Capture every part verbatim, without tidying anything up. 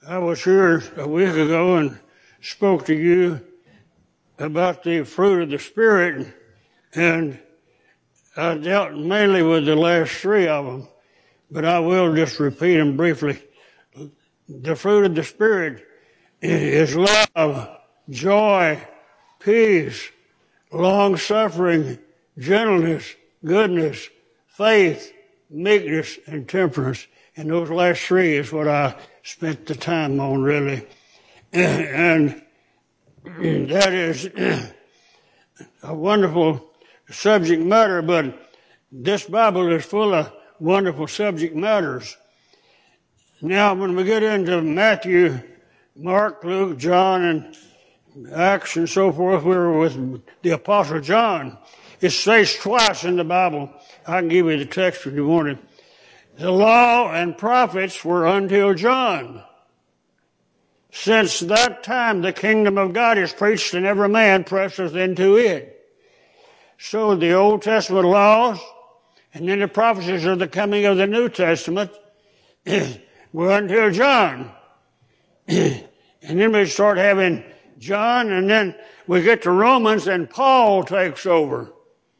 I was here a week ago and spoke to you about the fruit of the Spirit, and I dealt mainly with the last three of them, but I will just repeat them briefly. The fruit of the Spirit is love, joy, peace, long-suffering, gentleness, goodness, faith, meekness, and temperance. And those last three is what I spent the time on, really. And that is a wonderful subject matter, but this Bible is full of wonderful subject matters. Now, when we get into Matthew, Mark, Luke, John, and Acts and so forth, we were with the Apostle John. It says twice in the Bible. I can give you the text if you want it. The law and prophets were until John. Since that time, the kingdom of God is preached, and every man presseth into it. So the Old Testament laws, and then the prophecies of the coming of the New Testament, were until John. And then we start having John, and then we get to Romans, and Paul takes over.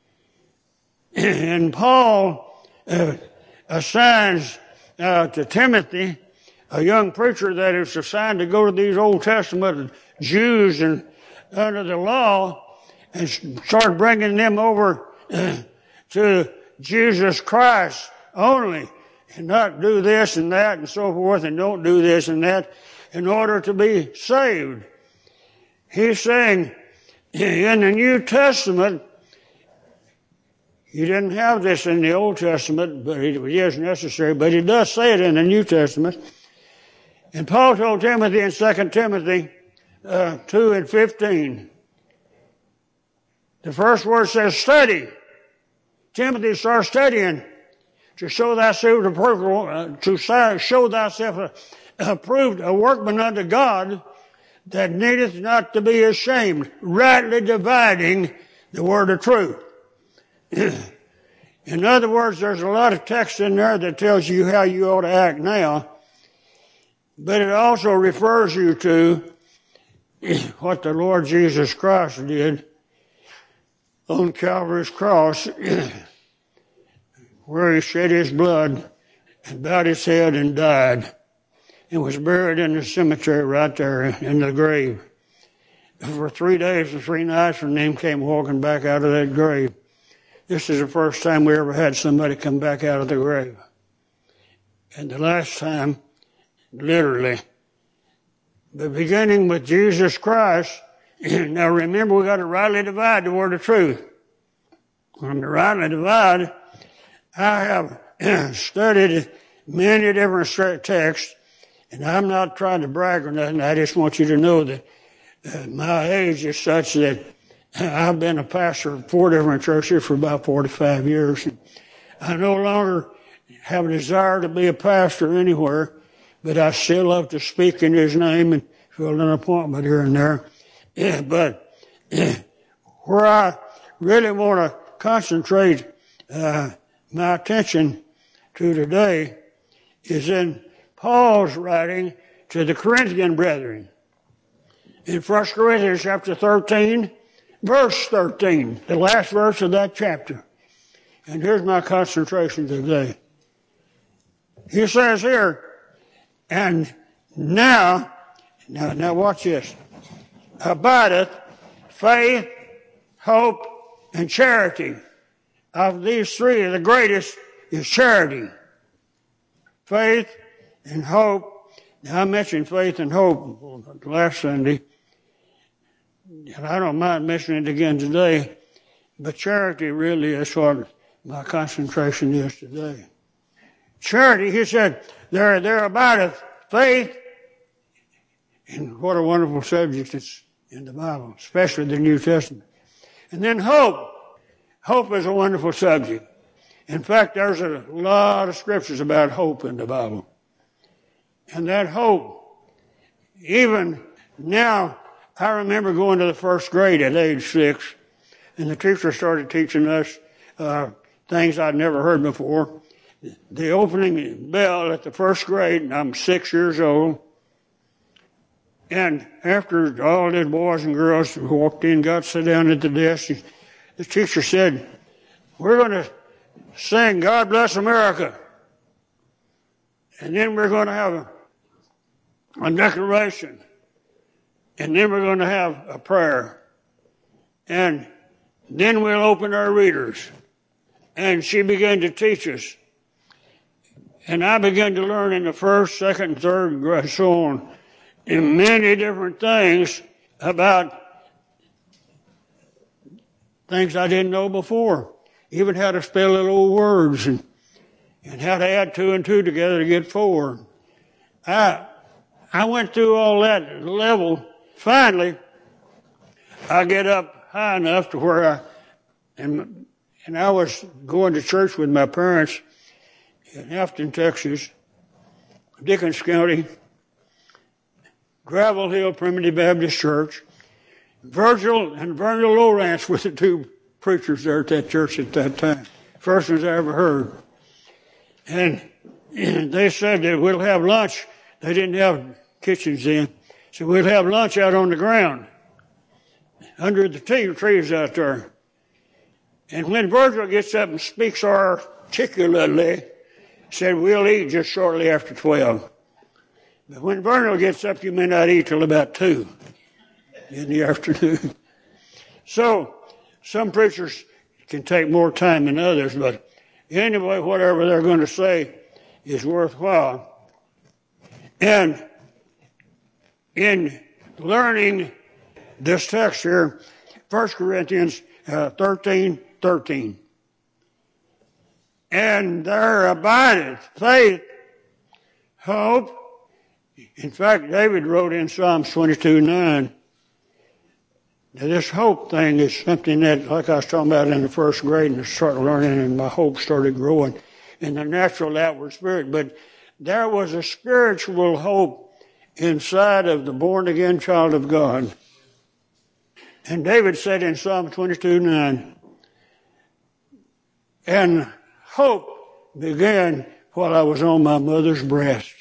And Paul uh, assigns uh, to Timothy, a young preacher that is assigned to go to these Old Testament Jews and under the law and start bringing them over uh, to Jesus Christ only, and not do this and that and so forth, and don't do this and that in order to be saved. He's saying in the New Testament, you didn't have this in the Old Testament, but it is necessary, but he does say it in the New Testament. And Paul told Timothy in Second Timothy uh, two and fifteen, the first word says study. Timothy, start studying to show thyself approved, uh, to show thyself approved, a workman unto God, that needeth not to be ashamed, rightly dividing the word of truth. In other words, there's a lot of text in there that tells you how you ought to act now, but it also refers you to what the Lord Jesus Christ did on Calvary's cross, where he shed his blood and bowed his head and died, and was buried in the cemetery right there in the grave. For three days and three nights, and then came walking back out of that grave. This is the first time we ever had somebody come back out of the grave. And the last time, literally. But beginning with Jesus Christ, now remember, we got to rightly divide the word of truth. When to rightly divide, I have studied many different texts, and I'm not trying to brag or nothing. I just want you to know that uh, my age is such that I've been a pastor of four different churches for about forty-five years. And I no longer have a desire to be a pastor anywhere, but I still love to speak in his name and fill an appointment here and there. Yeah, but yeah, where I really want to concentrate uh, my attention to today is in Paul's writing to the Corinthian brethren. In First Corinthians chapter thirteen, verse thirteen, the last verse of that chapter. And here's my concentration today. He says here, and now, now, now watch this, abideth faith, hope, and charity. Of these three, the greatest is charity. Faith and hope. Now, I mentioned faith and hope last Sunday, and I don't mind mentioning it again today, but charity really is what my concentration is today. Charity, he said, there, there abideth faith, and what a wonderful subject it's in the Bible, especially the New Testament. And then hope. Hope is a wonderful subject. In fact, there's a lot of scriptures about hope in the Bible. And that hope, even now, I remember going to the first grade at age six, and the teacher started teaching us uh, things I'd never heard before. The opening bell at the first grade, and I'm six years old, And after all the boys and girls walked in, got sit down at the desk, the teacher said, we're going to sing God Bless America. And then we're going to have a, a declaration. And then we're going to have a prayer. And then we'll open our readers. And she began to teach us. And I began to learn in the first, second, third grade, so on, in many different things about things I didn't know before. Even how to spell little old words and, and how to add two and two together to get four. I, I went through all that level. Finally, I get up high enough to where I, and, and I was going to church with my parents in Afton, Texas, Dickens County, Gravel Hill Primitive Baptist Church. Virgil and Virgil Lawrence were the two preachers there at that church at that time. First ones I ever heard. And, and they said that we'll have lunch. They didn't have kitchens then. So we'll have lunch out on the ground, under the tea trees out there. And when Virgil gets up and speaks articulately, said we'll eat just shortly after twelve. But when Virgil gets up, you may not eat till about two in the afternoon. So some preachers can take more time than others, but anyway, whatever they're going to say is worthwhile. And in learning this text here, First Corinthians uh, thirteen thirteen. And there abideth faith, hope. In fact, David wrote in Psalms twenty-two nine, now this hope thing is something that, like I was talking about in the first grade, and I started learning, and my hope started growing in the natural outward spirit. But there was a spiritual hope inside of the born-again child of God. And David said in Psalm twenty-two nine, and hope began while I was on my mother's breast.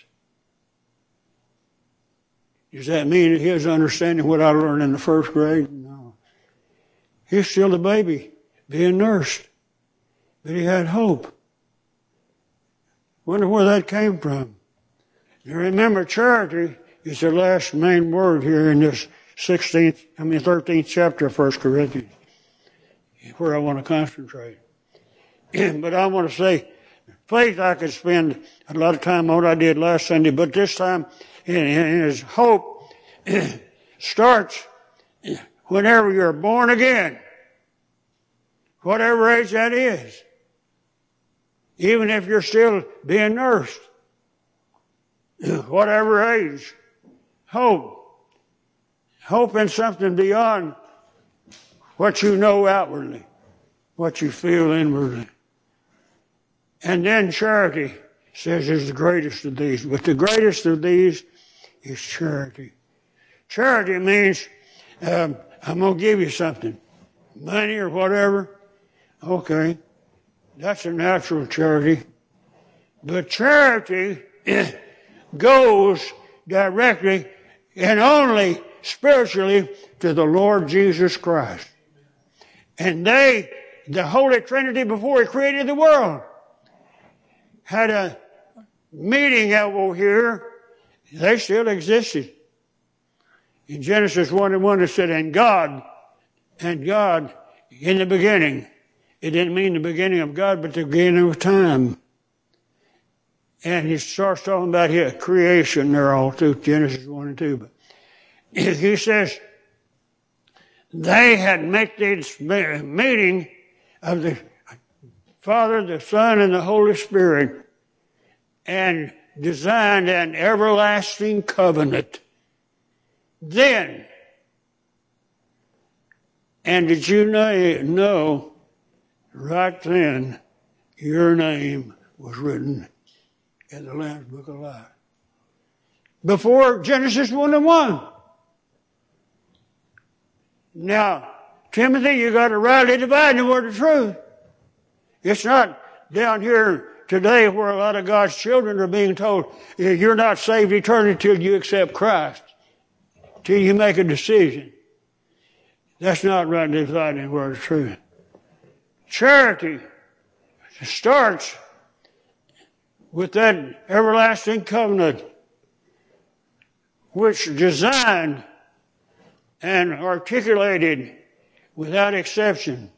Does that mean that he was understanding what I learned in the first grade? No. He's still a baby, being nursed. But he had hope. Wonder where that came from. You remember, charity is the last main word here in this sixteenth, I mean thirteenth chapter of First Corinthians, where I want to concentrate. But I want to say, faith I could spend a lot of time on. I did last Sunday, but this time, and his hope starts whenever you're born again, whatever age that is, even if you're still being nursed, whatever age, hope, hope in something beyond what you know outwardly, what you feel inwardly. And then charity says is the greatest of these, but the greatest of these is charity. Charity means um, I'm going to give you something, money or whatever. Okay, that's a natural charity. But charity goes directly and only spiritually to the Lord Jesus Christ. And they, the Holy Trinity before He created the world, had a meeting over here. They still existed. In Genesis one and one it said, and God, and God in the beginning. It didn't mean the beginning of God, but the beginning of time. And he starts talking about his creation there all through Genesis one and two. But he says, they had made this meeting of the Father, the Son, and the Holy Spirit, and designed an everlasting covenant. Then, and did you know, know right then your name was written in the Lamb's Book of Life? Before Genesis one and one. Now, Timothy, you got to rightly divide the word of truth. It's not down here today where a lot of God's children are being told, you're not saved eternally until you accept Christ. till you make a decision. That's not rightly dividing the word of truth. Charity starts with that everlasting covenant which designed and articulated without exception.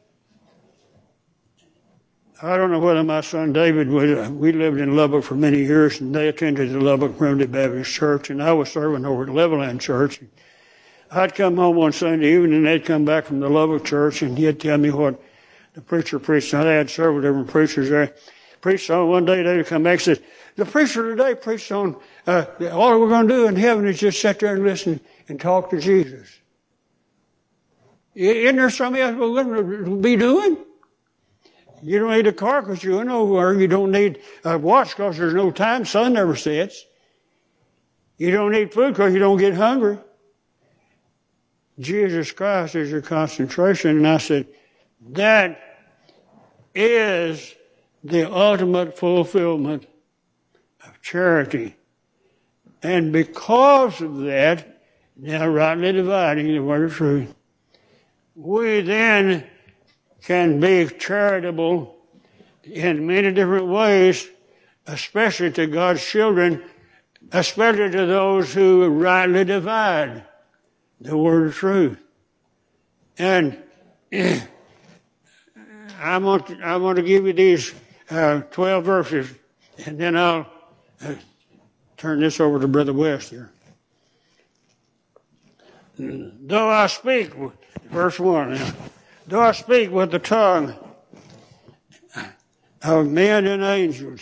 I don't know whether my son David would, we lived in Lubbock for many years, and they attended the Lubbock Primitive Baptist Church, and I was serving over at Levelland Church. I'd come home one Sunday evening, and they'd come back from the Lubbock Church, and he'd tell me what the preacher preached. Now, they had several different preachers there. Preached on one day, they'd come back and said, the preacher today preached on, uh, all we're going to do in heaven is just sit there and listen and talk to Jesus. Isn't there something else we're going to be doing? You don't need a car because you're nowhere. You don't need a watch because there's no time. Sun never sets. You don't need food because you don't get hungry. Jesus Christ is your concentration. And I said, that is the ultimate fulfillment of charity. And because of that, now rightly dividing the word of truth, we then can be charitable in many different ways, especially to God's children, especially to those who rightly divide the word of truth. And I'm going to, I'm going to give you these uh, twelve verses, and then I'll uh, turn this over to Brother West here. Though I speak, verse one, now, though I speak with the tongue of men and angels,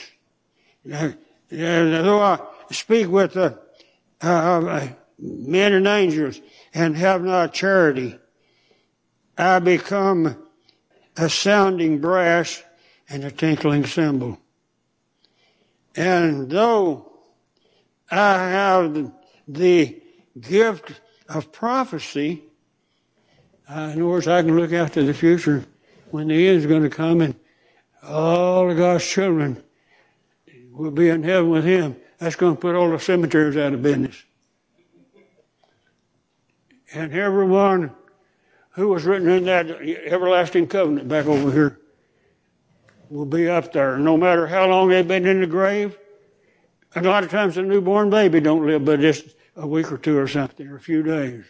though I speak with the uh, men and angels and have not charity, I become a sounding brass and a tinkling cymbal. And though I have the gift of prophecy, Uh, in other words, I can look out to the future when the end is going to come and all of God's children will be in heaven with Him. That's going to put all the cemeteries out of business. And everyone who was written in that everlasting covenant back over here will be up there. No matter how long they've been in the grave. A lot of times a newborn baby don't live but just a week or two or something, or a few days.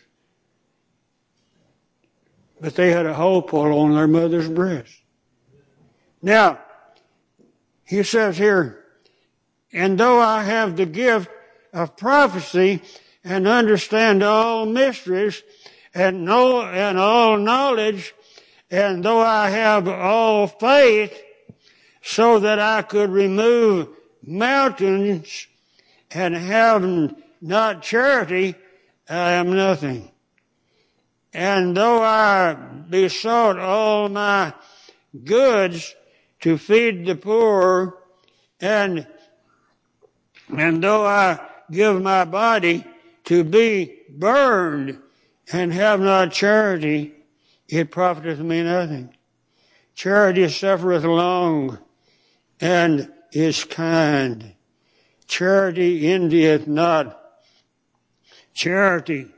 But they had a hole pulled on their mother's breast. Now, he says here, and though I have the gift of prophecy and understand all mysteries and know and all knowledge, and though I have all faith so that I could remove mountains and have not charity, I am nothing. And though I besought all my goods to feed the poor, and, and though I give my body to be burned and have not charity, it profiteth me nothing. Charity suffereth long and is kind. Charity envieth not. Charity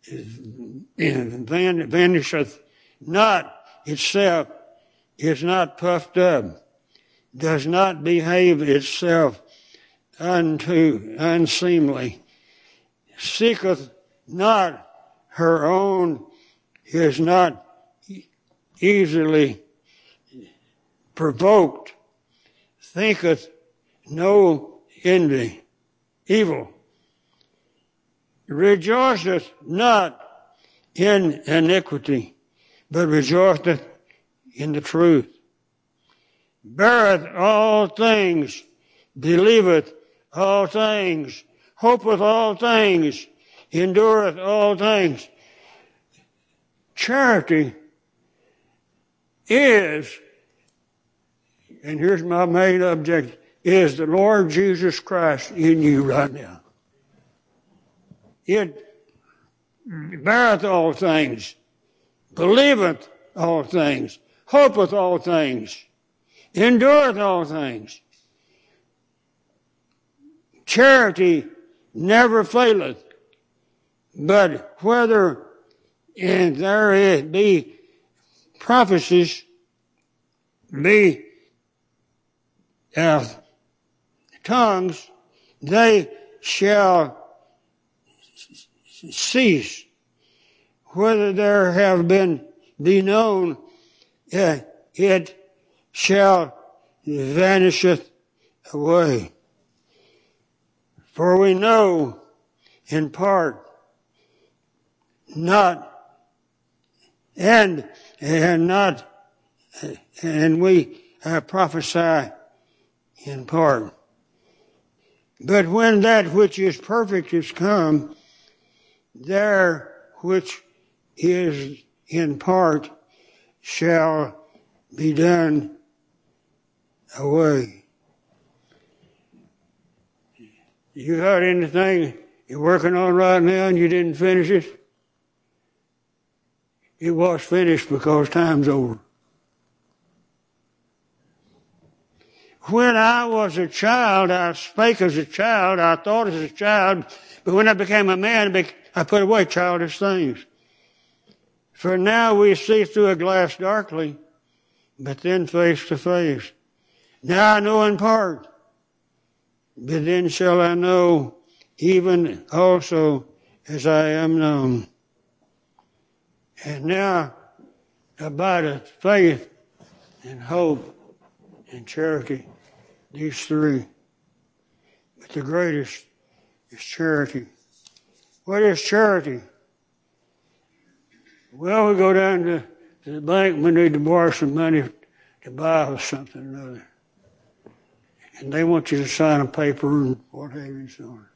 vanisheth not itself, is not puffed up, does not behave itself unto unseemly, seeketh not her own, is not easily provoked, thinketh no envy, evil, rejoiceth not in iniquity, but rejoiceth in the truth, beareth all things, believeth all things, hopeth all things, endureth all things. Charity is, and here's my main object, is the Lord Jesus Christ in you right now. It beareth all things, believeth all things, hopeth all things, endureth all things. Charity never faileth, But whether and there it be prophecies, be uh, tongues, they shall cease. Whether there have been be known, uh, it shall vanisheth away. For we know in part, not, and, and not, and we uh, prophesy in part. But when that which is perfect is come, there which is in part shall be done away. You got anything you're working on right now and you didn't finish it? It was finished because time's over. When I was a child, I spake as a child, I thought as a child, but when I became a man, I put away childish things. For now we see through a glass darkly, but then face to face. Now I know in part, but then shall I know even also as I am known. And now abideth faith and hope and charity, these three. But the greatest is charity. What is charity? Well, we go down to, to the bank, we need to borrow some money to buy us something or another. And they want you to sign a paper and what have you and so on.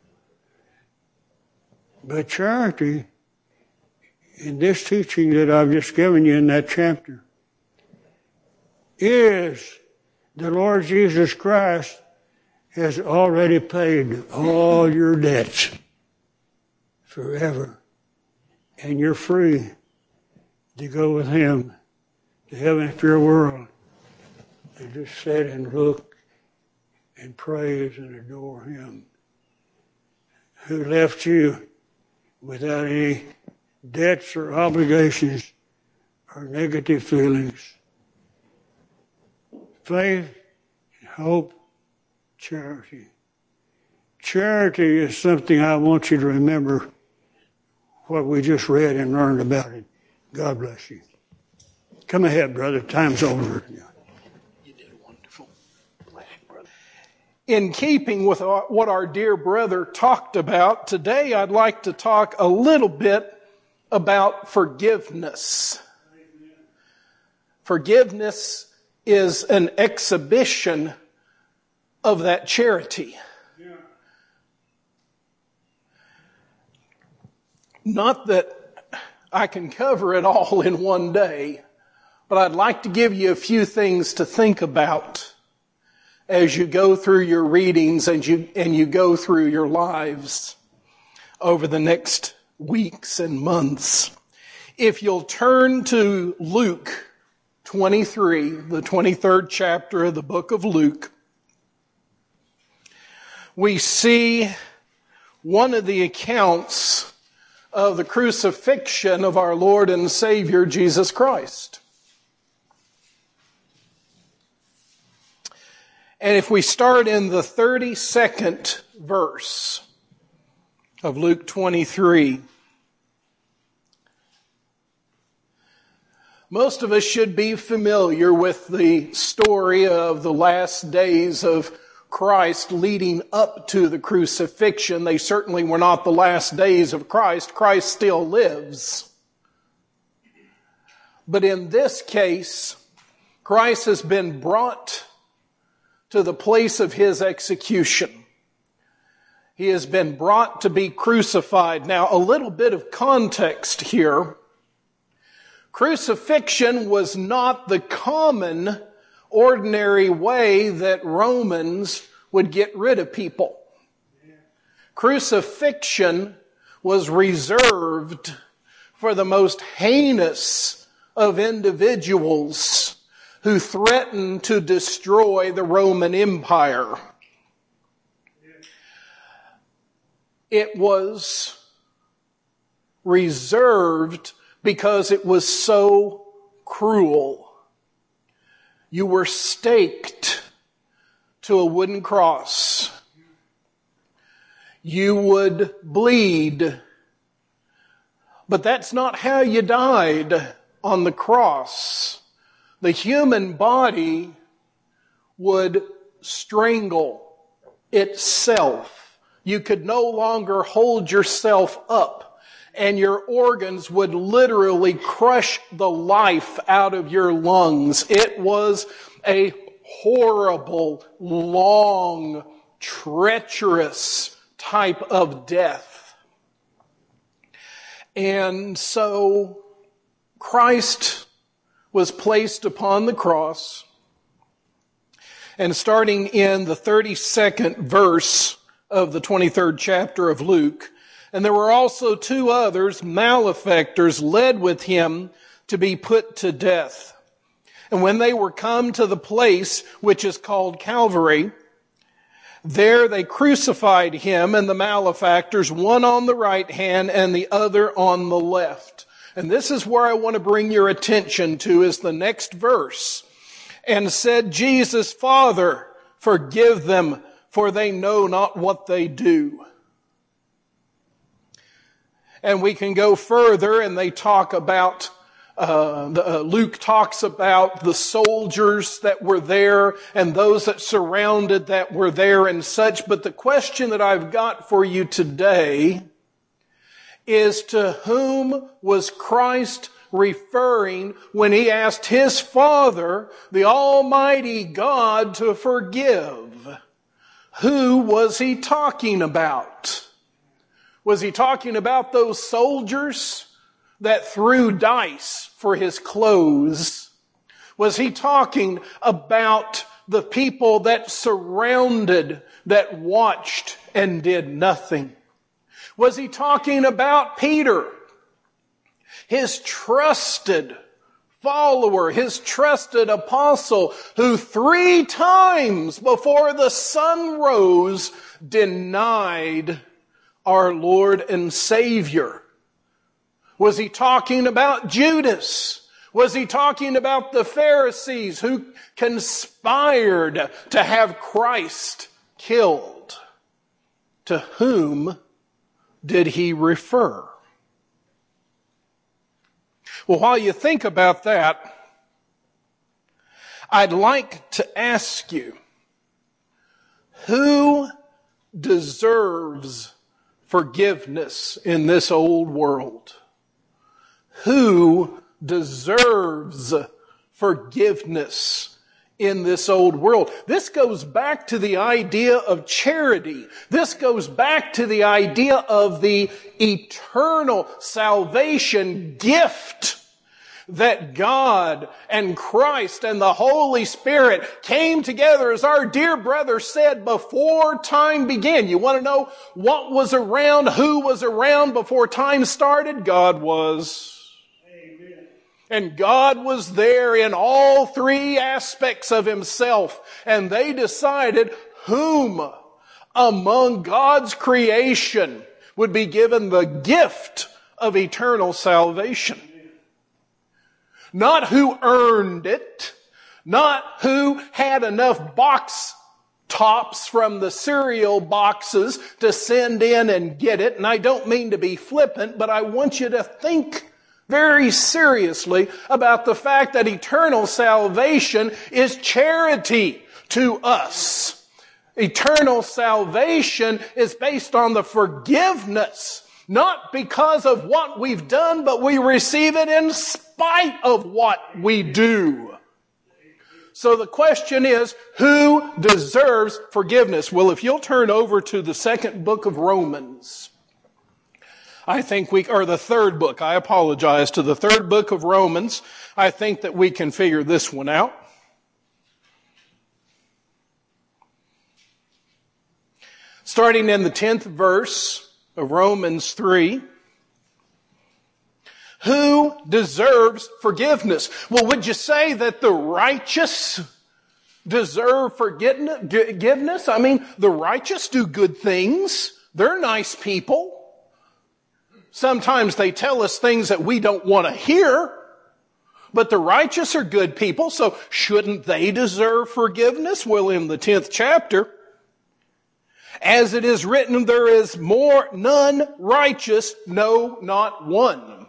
But charity, in this teaching that I've just given you in that chapter, is the Lord Jesus Christ has already paid all your debts forever. And you're free to go with Him to heaven after your world and just sit and look and praise and adore Him who left you without any debts or obligations or negative feelings. Faith, hope, charity. Charity is something I want you to remember what we just read and learned about it. God bless you. Come ahead, brother. Time's over. You did wonderful. Bless you, brother. In keeping with what our dear brother talked about, today I'd like to talk a little bit about forgiveness. Forgiveness is an exhibition of that charity. Not that I can cover it all in one day, but I'd like to give you a few things to think about as you go through your readings and you, and you go through your lives over the next weeks and months. If you'll turn to Luke twenty-three, the twenty-third chapter of the book of Luke, we see one of the accounts of the crucifixion of our Lord and Savior Jesus Christ. And if we start in the thirty-second verse of Luke twenty-three, most of us should be familiar with the story of the last days of Christ leading up to the crucifixion. They certainly were not the last days of Christ. Christ still lives. But in this case, Christ has been brought to the place of His execution. He has been brought to be crucified. Now, a little bit of context here. Crucifixion was not the common, ordinary way that Romans would get rid of people. Crucifixion was reserved for the most heinous of individuals who threatened to destroy the Roman Empire. It was reserved because it was so cruel. You were staked to a wooden cross. You would bleed. But that's not how you died on the cross. The human body would strangle itself. You could no longer hold yourself up, and your organs would literally crush the life out of your lungs. It was a horrible, long, treacherous type of death. And so Christ was placed upon the cross, and starting in the thirty-second verse of the twenty-third chapter of Luke, and there were also two others, malefactors, led with him to be put to death. And when they were come to the place which is called Calvary, there they crucified him and the malefactors, one on the right hand and the other on the left. And this is where I want to bring your attention to, is the next verse. And said Jesus, Father, forgive them, for they know not what they do. And we can go further, and they talk about, uh, the, uh, Luke talks about the soldiers that were there and those that surrounded that were there and such. But the question that I've got for you today is, to whom was Christ referring when he asked his Father, the Almighty God, to forgive? Who was he talking about? Was he talking about those soldiers that threw dice for his clothes? Was he talking about the people that surrounded, that watched and did nothing? Was he talking about Peter, his trusted follower, his trusted apostle, who three times before the sun rose denied our Lord and Savior? Was he talking about Judas? Was he talking about the Pharisees who conspired to have Christ killed? To whom did he refer? Well, while you think about that, I'd like to ask you, who deserves forgiveness in this old world? Who deserves forgiveness in this old world? This goes back to the idea of charity. This goes back to the idea of the eternal salvation gift that God and Christ and the Holy Spirit came together, as our dear brother said, before time began. You want to know what was around, who was around before time started? God was. And God was there in all three aspects of himself. And they decided whom among God's creation would be given the gift of eternal salvation. Not who earned it. Not who had enough box tops from the cereal boxes to send in and get it. And I don't mean to be flippant, but I want you to think very seriously about the fact that eternal salvation is charity to us. Eternal salvation is based on the forgiveness, not because of what we've done, but we receive it in spite of what we do. So the question is, who deserves forgiveness? Well, if you'll turn over to the second book of Romans, I think we, or the third book, I apologize, to the third book of Romans, I think that we can figure this one out. Starting in the tenth verse of Romans three. Who deserves forgiveness? Well, would you say that the righteous deserve forgiveness? I mean, the righteous do good things. They're nice people. Sometimes they tell us things that we don't want to hear. But the righteous are good people, so shouldn't they deserve forgiveness? Well, in the tenth chapter, as it is written, there is more, none righteous, no, not one.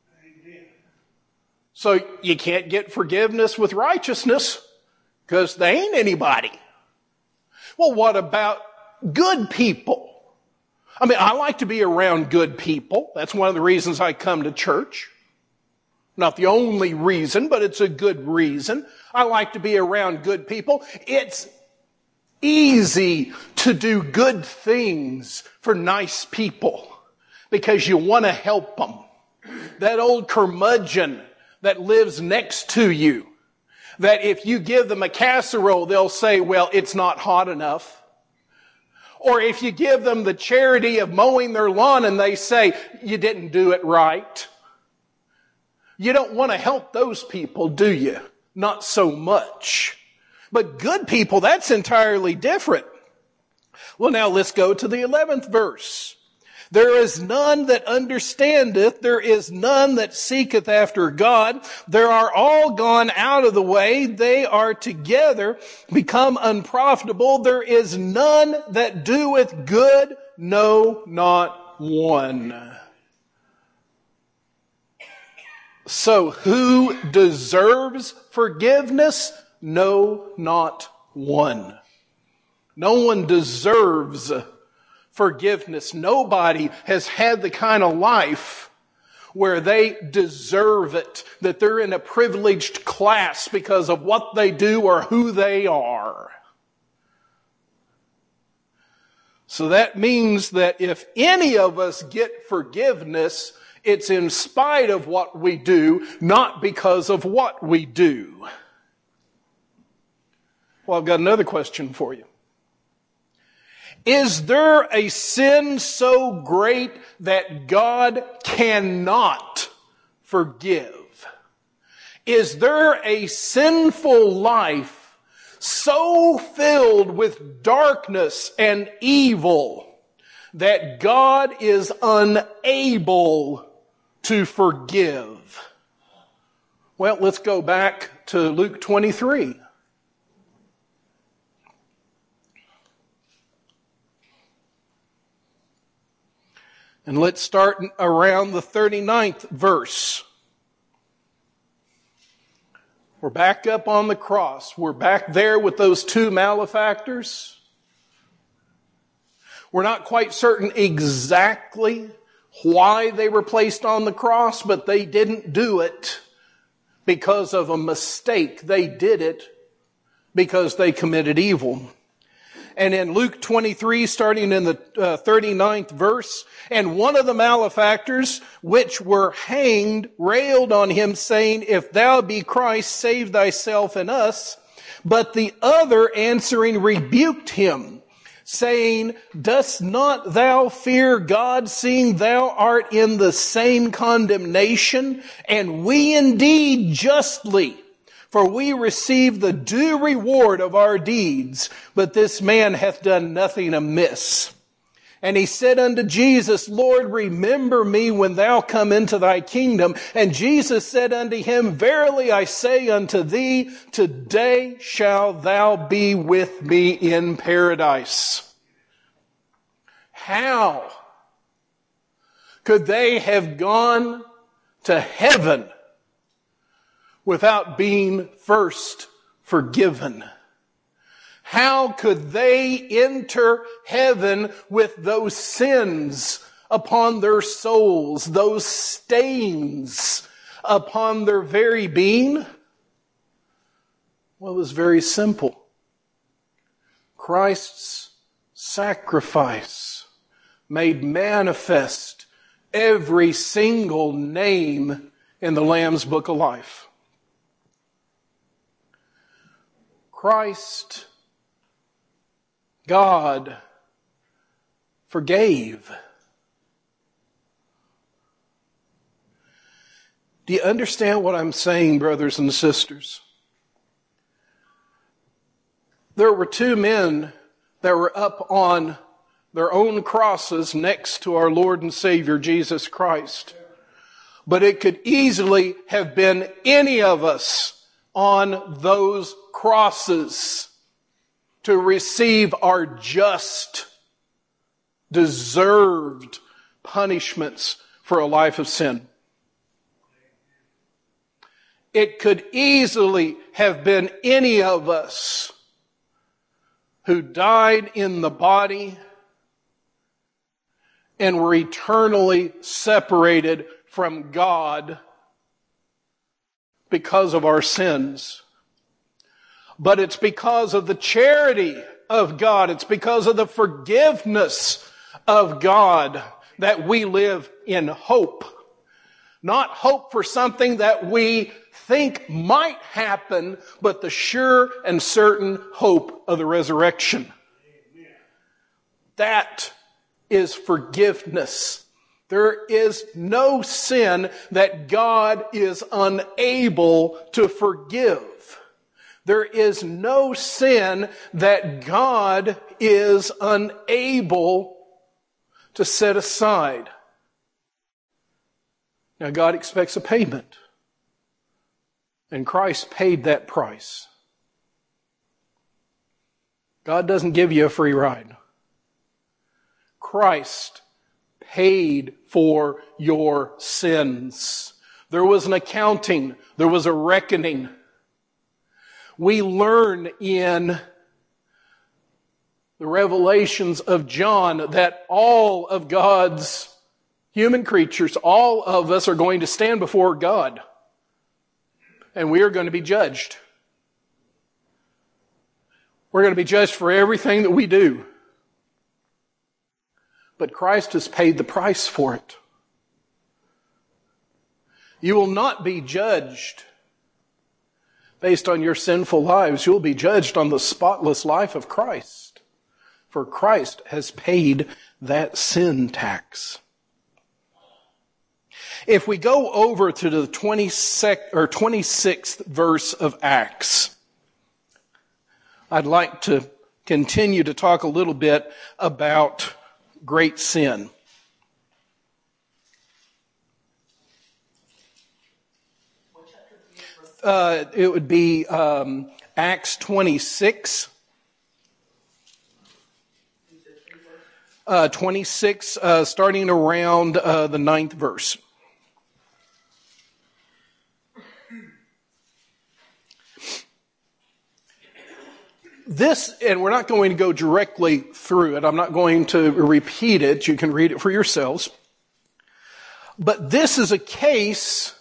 So you can't get forgiveness with righteousness because they ain't anybody. Well, what about good people? I mean, I like to be around good people. That's one of the reasons I come to church. Not the only reason, but it's a good reason. I like to be around good people. It's easy to do good things for nice people because you want to help them. That old curmudgeon that lives next to you, that if you give them a casserole, they'll say, well, it's not hot enough. Or if you give them the charity of mowing their lawn and they say, you didn't do it right. You don't want to help those people, do you? Not so much. But good people, that's entirely different. Well, now let's go to the eleventh verse. There is none that understandeth, there is none that seeketh after God. There are all gone out of the way, they are together become unprofitable. There is none that doeth good, no, not one. So who deserves forgiveness? No, not one. No one deserves forgiveness. Nobody has had the kind of life where they deserve it, that they're in a privileged class because of what they do or who they are. So that means that if any of us get forgiveness, it's in spite of what we do, not because of what we do. Well, I've got another question for you. Is there a sin so great that God cannot forgive? Is there a sinful life so filled with darkness and evil that God is unable to forgive? Well, let's go back to Luke twenty-three. And let's start around the thirty-ninth verse. We're back up on the cross. We're back there with those two malefactors. We're not quite certain exactly why they were placed on the cross, but they didn't do it because of a mistake. They did it because they committed evil. And in Luke twenty-three, starting in the uh, thirty-ninth verse, and one of the malefactors which were hanged railed on him, saying, If thou be Christ, save thyself and us. But the other answering rebuked him, saying, Dost not thou fear God, seeing thou art in the same condemnation? And we indeed justly, for we receive the due reward of our deeds, but this man hath done nothing amiss. And he said unto Jesus, Lord, remember me when thou come into thy kingdom. And Jesus said unto him, Verily I say unto thee, today shalt thou be with me in paradise. How could they have gone to heaven without being first forgiven? How could they enter heaven with those sins upon their souls, those stains upon their very being? Well, it was very simple. Christ's sacrifice made manifest every single name in the Lamb's Book of Life. Christ, God, forgave. Do you understand what I'm saying, brothers and sisters? There were two men that were up on their own crosses next to our Lord and Savior Jesus Christ. But it could easily have been any of us on those crosses to receive our just, deserved punishments for a life of sin. It could easily have been any of us who died in the body and were eternally separated from God because of our sins. But it's because of the charity of God, it's because of the forgiveness of God that we live in hope. Not hope for something that we think might happen, but the sure and certain hope of the resurrection. That is forgiveness. There is no sin that God is unable to forgive. There is no sin that God is unable to set aside. Now, God expects a payment. And Christ paid that price. God doesn't give you a free ride. Christ paid for your sins. There was an accounting. There was a reckoning. We learn in the revelations of John that all of God's human creatures, all of us are going to stand before God. And we are going to be judged. We're going to be judged for everything that we do. But Christ has paid the price for it. You will not be judged based on your sinful lives. You'll be judged on the spotless life of Christ. For Christ has paid that sin tax. If we go over to the twenty-sixth, or twenty-sixth verse of Acts, I'd like to continue to talk a little bit about great sin. Uh, it would be um, Acts twenty-six. Uh, twenty-six, uh, starting around uh, the ninth verse. This, and we're not going to go directly through it. I'm not going to repeat it. You can read it for yourselves. But this is a case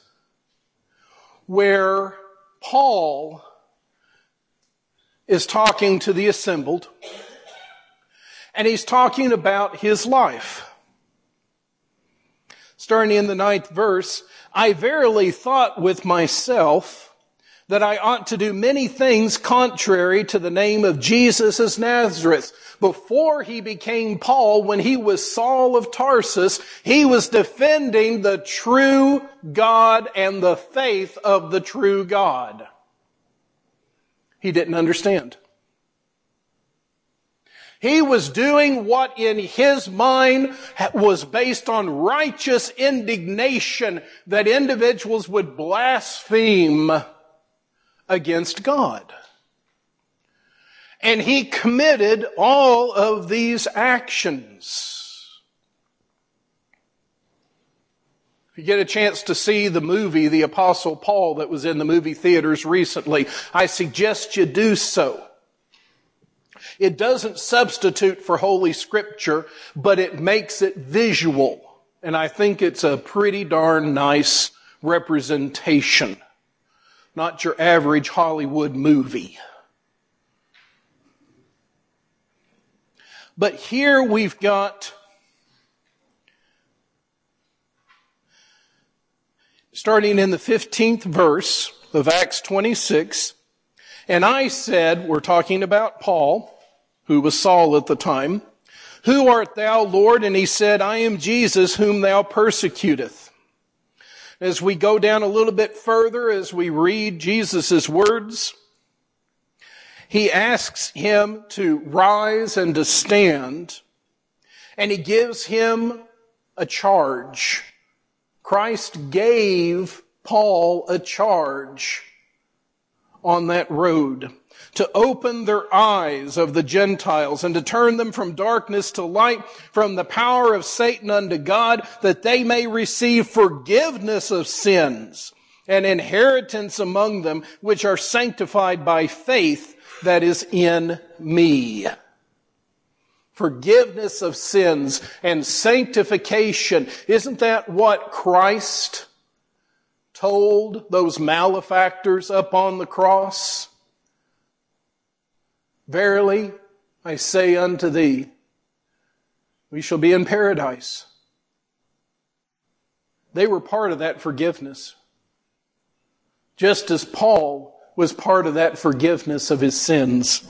where Paul is talking to the assembled, and he's talking about his life. Starting in the ninth verse, I verily thought with myself that I ought to do many things contrary to the name of Jesus of Nazareth. Before he became Paul, when he was Saul of Tarsus, he was defending the true God and the faith of the true God. He didn't understand. He was doing what in his mind was based on righteous indignation that individuals would blaspheme against God. And he committed all of these actions. If you get a chance to see the movie, The Apostle Paul, that was in the movie theaters recently, I suggest you do so. It doesn't substitute for Holy Scripture, but it makes it visual. And I think it's a pretty darn nice representation. Not your average Hollywood movie. But here we've got, starting in the fifteenth verse of Acts twenty-six, and I said, we're talking about Paul, who was Saul at the time, who art thou, Lord? And he said, I am Jesus whom thou persecutest. As we go down a little bit further, as we read Jesus' words, he asks him to rise and to stand. And he gives him a charge. Christ gave Paul a charge on that road to open their eyes of the Gentiles and to turn them from darkness to light, from the power of Satan unto God, that they may receive forgiveness of sins and inheritance among them, which are sanctified by faith that is in me. Forgiveness of sins and sanctification. Isn't that what Christ told those malefactors up on the cross? Verily, I say unto thee, we shall be in paradise. They were part of that forgiveness. Just as Paul was part of that forgiveness of his sins.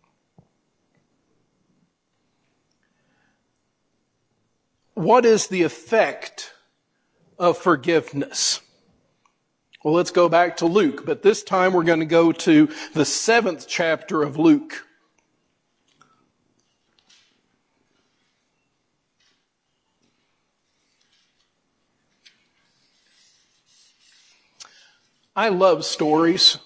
What is the effect of forgiveness? Well, let's go back to Luke, but this time we're going to go to the seventh chapter of Luke. I love stories.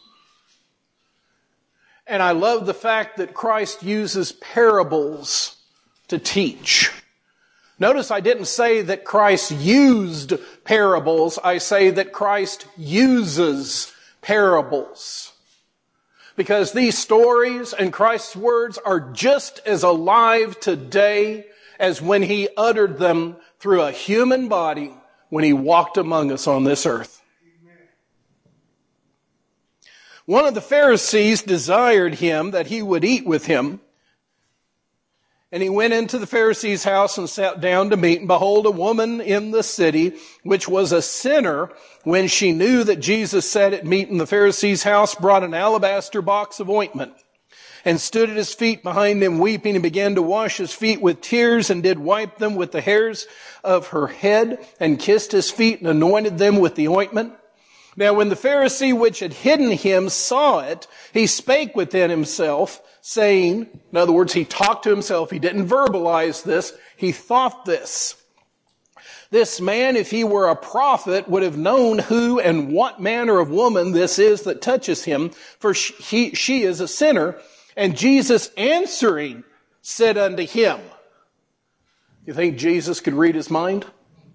And I love the fact that Christ uses parables to teach. Notice I didn't say that Christ used parables. I say that Christ uses parables. Because these stories and Christ's words are just as alive today as when he uttered them through a human body when he walked among us on this earth. One of the Pharisees desired him that he would eat with him. And he went into the Pharisee's house and sat down to meat. And behold, a woman in the city, which was a sinner, when she knew that Jesus sat at meat in the Pharisee's house, brought an alabaster box of ointment, and stood at his feet behind him weeping, and began to wash his feet with tears, and did wipe them with the hairs of her head, and kissed his feet, and anointed them with the ointment. Now when the Pharisee which had hidden him saw it, he spake within himself, saying, in other words, he talked to himself, he didn't verbalize this, he thought this. This man, if he were a prophet, would have known who and what manner of woman this is that touches him, for she, he, she is a sinner. And Jesus answering said unto him, you think Jesus could read his mind?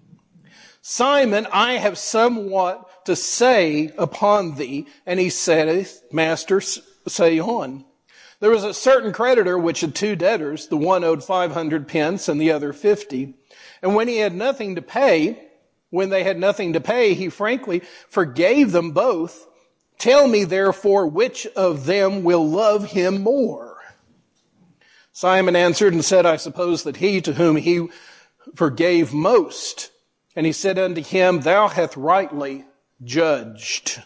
Simon, I have somewhat to say upon thee. And he saith, Master, say on. There was a certain creditor which had two debtors. The one owed five hundred pence and the other fifty. And when he had nothing to pay, when they had nothing to pay, he frankly forgave them both. Tell me therefore which of them will love him more. Simon answered and said, I suppose that he to whom he forgave most. And he said unto him, Thou hast rightly judged.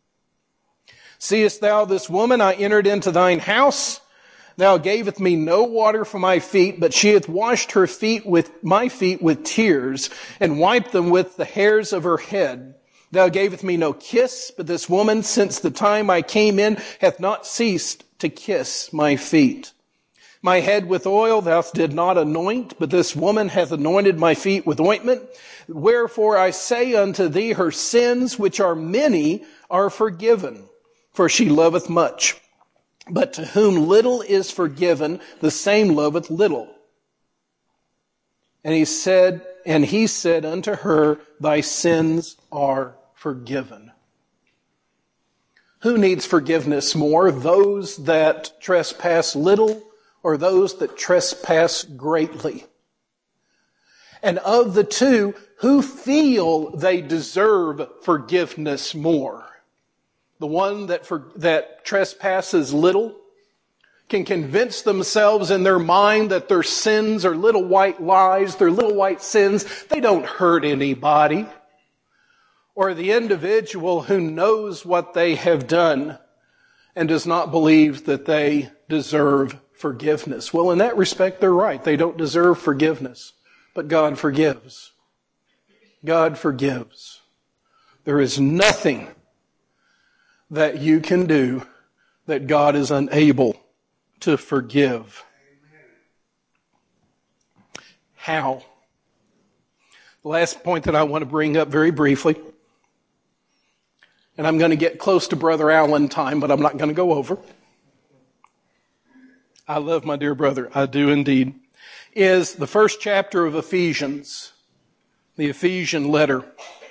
Seest thou this woman? I entered into thine house. Thou gavest me no water for my feet, but she hath washed her feet with my feet with tears, and wiped them with the hairs of her head. Thou gavest me no kiss, but this woman, since the time I came in, hath not ceased to kiss my feet. My head with oil thou didst not anoint, but this woman hath anointed my feet with ointment. Wherefore I say unto thee, her sins, which are many, are forgiven, for she loveth much. But to whom little is forgiven, the same loveth little. And he said, and he said unto her, Thy sins are forgiven. Who needs forgiveness more? Those that trespass little, or those that trespass greatly? And of the two, who feel they deserve forgiveness more? The one that for, that trespasses little can convince themselves in their mind that their sins are little white lies, they're little white sins, they don't hurt anybody. Or the individual who knows what they have done and does not believe that they deserve forgiveness. Well, in that respect, they're right. They don't deserve forgiveness. But God forgives. God forgives. There is nothing that you can do that God is unable to forgive. how. The last point that I want to bring up very briefly, and I'm going to get close to Brother Allen time, but I'm not going to go over. I love my dear brother. I do indeed. Is the first chapter of Ephesians, the Ephesian letter.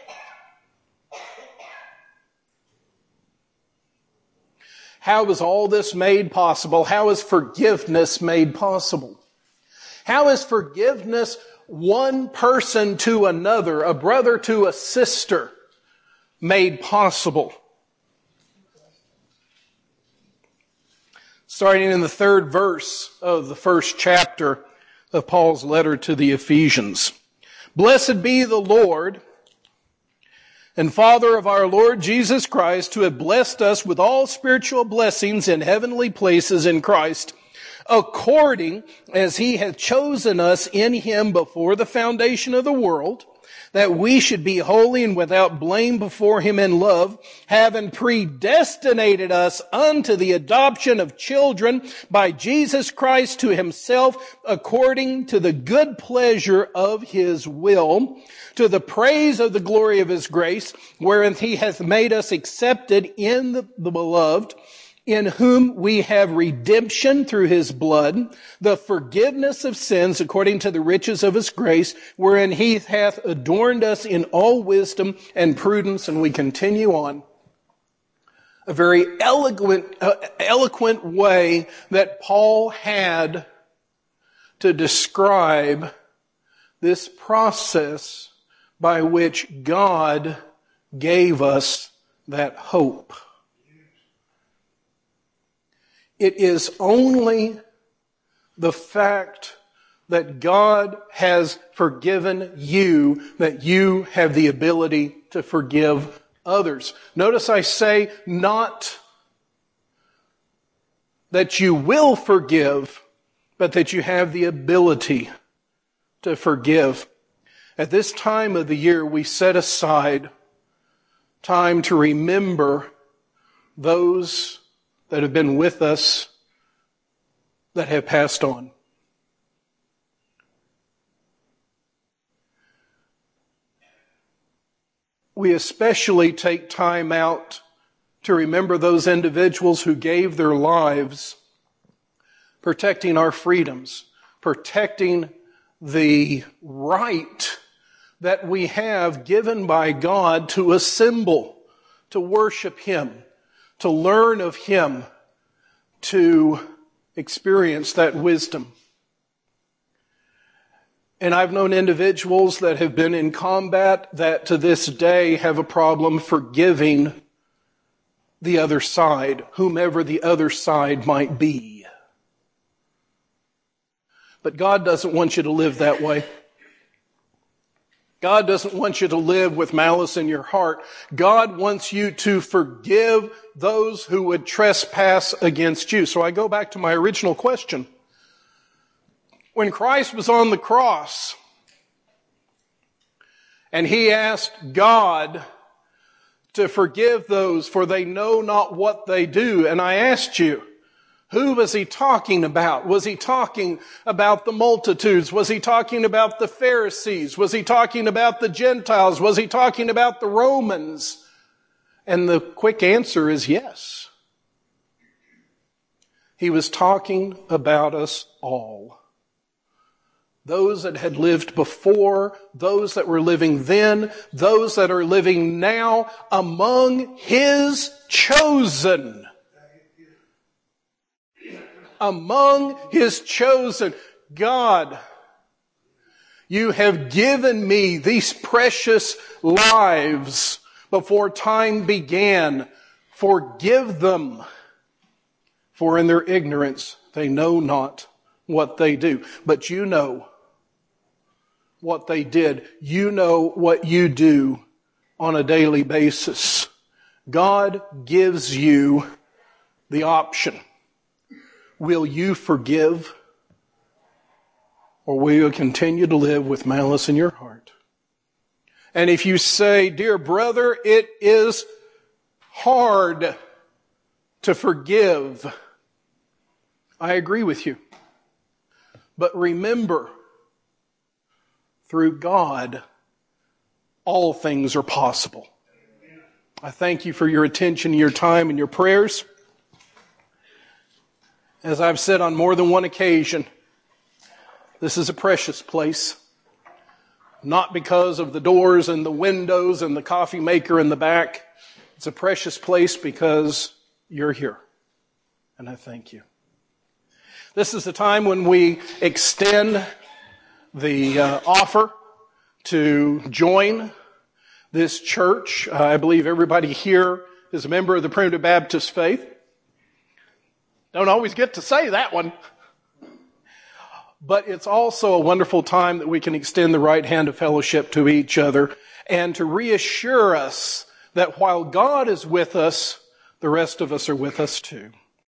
How is all this made possible? How is forgiveness made possible? How is forgiveness one person to another, a brother to a sister, made possible? Starting in the third verse of the first chapter of Paul's letter to the Ephesians. Blessed be the Lord and Father of our Lord Jesus Christ, who have blessed us with all spiritual blessings in heavenly places in Christ, according as he hath chosen us in him before the foundation of the world, that we should be holy and without blame before him in love, having predestinated us unto the adoption of children by Jesus Christ to himself, according to the good pleasure of his will, to the praise of the glory of his grace, wherein he hath made us accepted in the, the beloved, in whom we have redemption through his blood, the forgiveness of sins according to the riches of his grace, wherein he hath adorned us in all wisdom and prudence. And we continue on. A very eloquent, uh, eloquent way that Paul had to describe this process by which God gave us that hope. It is only the fact that God has forgiven you that you have the ability to forgive others. Notice I say not that you will forgive, but that you have the ability to forgive. At this time of the year, we set aside time to remember those that have been with us that have passed on. We especially take time out to remember those individuals who gave their lives protecting our freedoms, protecting the right that we have given by God to assemble, to worship him, to learn of him, to experience that wisdom. And I've known individuals that have been in combat that to this day have a problem forgiving the other side, whomever the other side might be. But God doesn't want you to live that way. God doesn't want you to live with malice in your heart. God wants you to forgive those who would trespass against you. So I go back to my original question. When Christ was on the cross and he asked God to forgive those, for they know not what they do, and I asked you, who was he talking about? Was he talking about the multitudes? Was he talking about the Pharisees? Was he talking about the Gentiles? Was he talking about the Romans? And the quick answer is yes. He was talking about us all. Those that had lived before, those that were living then, those that are living now, among his chosen. Among his chosen. God, you have given me these precious lives before time began. Forgive them, for in their ignorance they know not what they do. But you know what they did. You know what you do on a daily basis. God gives you the option. Will you forgive, or will you continue to live with malice in your heart? And if you say, dear brother, it is hard to forgive, I agree with you. But remember through God, all things are possible. I thank you for your attention, your time, and your prayers. As I've said on more than one occasion, this is a precious place. Not because of the doors and the windows and the coffee maker in the back. It's a precious place because you're here. And I thank you. This is the time when we extend the uh, offer to join this church. Uh, I believe everybody here is a member of the Primitive Baptist faith. Don't always get to say that one. But it's also a wonderful time that we can extend the right hand of fellowship to each other and to reassure us that while God is with us, the rest of us are with us too.